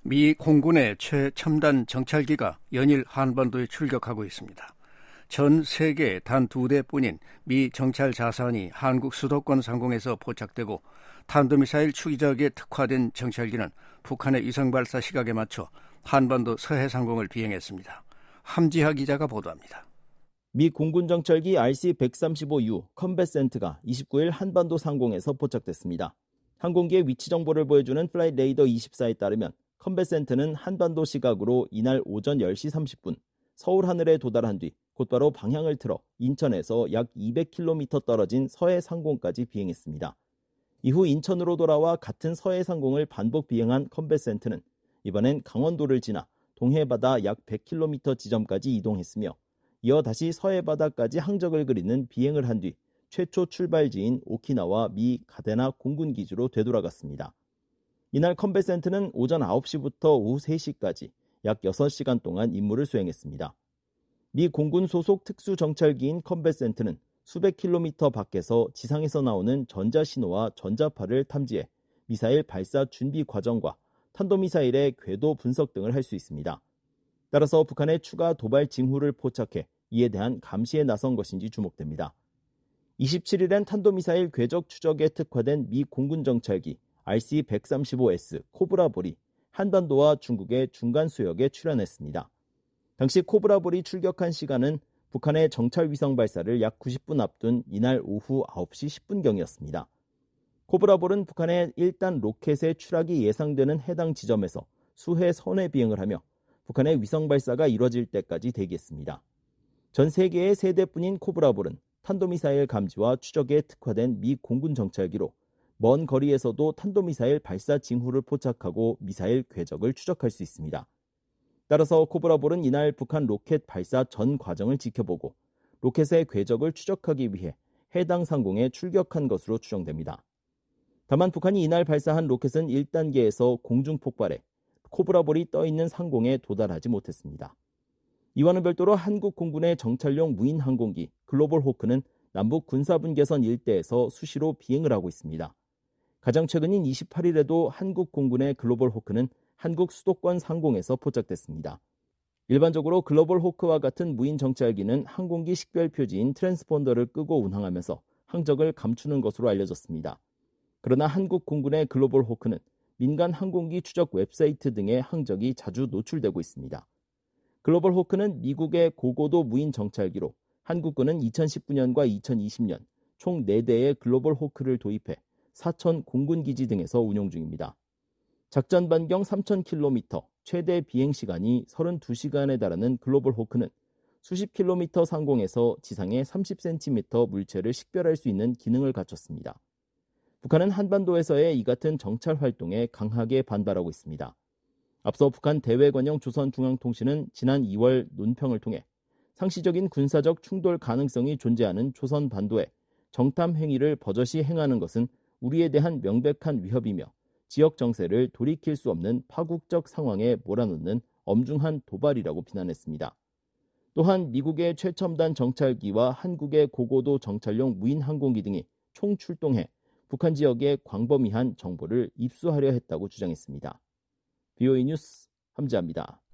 미 공군의 최첨단 정찰기가 연일 한반도에 출격하고 있습니다. 전 세계 단 2대뿐인 미 정찰 자산이 한국 수도권 상공에서 포착되고 탄도미사일 추기작에 특화된 정찰기는 북한의 위성 발사 시각에 맞춰 한반도 서해 상공을 비행했습니다. 함지하 기자가 보도합니다. 미 공군 정찰기 RC-135U 컴뱃센트가 29일 한반도 상공에서 포착됐습니다. 항공기의 위치 정보를 보여주는 플라잇 레이더 24에 따르면 컴뱃센트는 한반도 시각으로 이날 오전 10시 30분 서울 하늘에 도달한 뒤 곧바로 방향을 틀어 인천에서 약 200km 떨어진 서해 상공까지 비행했습니다. 이후 인천으로 돌아와 같은 서해 상공을 반복 비행한 컴뱃센트는 이번엔 강원도를 지나 동해바다 약 100km 지점까지 이동했으며 이어 다시 서해바다까지 항적을 그리는 비행을 한 뒤 최초 출발지인 오키나와 미 가데나 공군기지로 되돌아갔습니다. 이날 컴뱃센트는 오전 9시부터 오후 3시까지 약 6시간 동안 임무를 수행했습니다. 미 공군 소속 특수정찰기인 컴뱃센트는 수백 킬로미터 밖에서 지상에서 나오는 전자신호와 전자파를 탐지해 미사일 발사 준비 과정과 탄도미사일의 궤도 분석 등을 할 수 있습니다. 따라서 북한의 추가 도발 징후를 포착해 이에 대한 감시에 나선 것인지 주목됩니다. 27일엔 탄도미사일 궤적 추적에 특화된 미 공군 정찰기 RC-135S 코브라볼이 한반도와 중국의 중간 수역에 출현했습니다. 당시 코브라볼이 출격한 시간은 북한의 정찰 위성 발사를 약 90분 앞둔 이날 오후 9시 10분경이었습니다. 코브라볼은 북한의 1단 로켓의 추락이 예상되는 해당 지점에서 수해 선회 비행을 하며 북한의 위성 발사가 이뤄질 때까지 대기했습니다. 전 세계의 3대뿐인 코브라볼은 탄도미사일 감지와 추적에 특화된 미 공군 정찰기로 먼 거리에서도 탄도미사일 발사 징후를 포착하고 미사일 궤적을 추적할 수 있습니다. 따라서 코브라볼은 이날 북한 로켓 발사 전 과정을 지켜보고 로켓의 궤적을 추적하기 위해 해당 상공에 출격한 것으로 추정됩니다. 다만 북한이 이날 발사한 로켓은 1단계에서 공중 폭발해 코브라볼이 떠있는 상공에 도달하지 못했습니다. 이와는 별도로 한국 공군의 정찰용 무인 항공기 글로벌 호크는 남북 군사분계선 일대에서 수시로 비행을 하고 있습니다. 가장 최근인 28일에도 한국 공군의 글로벌 호크는 한국 수도권 상공에서 포착됐습니다. 일반적으로 글로벌 호크와 같은 무인 정찰기는 항공기 식별 표지인 트랜스폰더를 끄고 운항하면서 항적을 감추는 것으로 알려졌습니다. 그러나 한국 공군의 글로벌 호크는 민간 항공기 추적 웹사이트 등의 항적이 자주 노출되고 있습니다. 글로벌 호크는 미국의 고고도 무인 정찰기로 한국군은 2019년과 2020년 총 4대의 글로벌 호크를 도입해 사천 공군기지 등에서 운용 중입니다. 작전 반경 3,000km, 최대 비행시간이 32시간에 달하는 글로벌 호크는 수십 킬로미터 상공에서 지상의 30cm 물체를 식별할 수 있는 기능을 갖췄습니다. 북한은 한반도에서의 이 같은 정찰 활동에 강하게 반발하고 있습니다. 앞서 북한 대외관영 조선중앙통신은 지난 2월 논평을 통해 상시적인 군사적 충돌 가능성이 존재하는 조선반도에 정탐 행위를 버젓이 행하는 것은 우리에 대한 명백한 위협이며 지역 정세를 돌이킬 수 없는 파국적 상황에 몰아넣는 엄중한 도발이라고 비난했습니다. 또한 미국의 최첨단 정찰기와 한국의 고고도 정찰용 무인 항공기 등이 총출동해 북한 지역의 광범위한 정보를 입수하려 했다고 주장했습니다. BOE 뉴스 함지아입니다.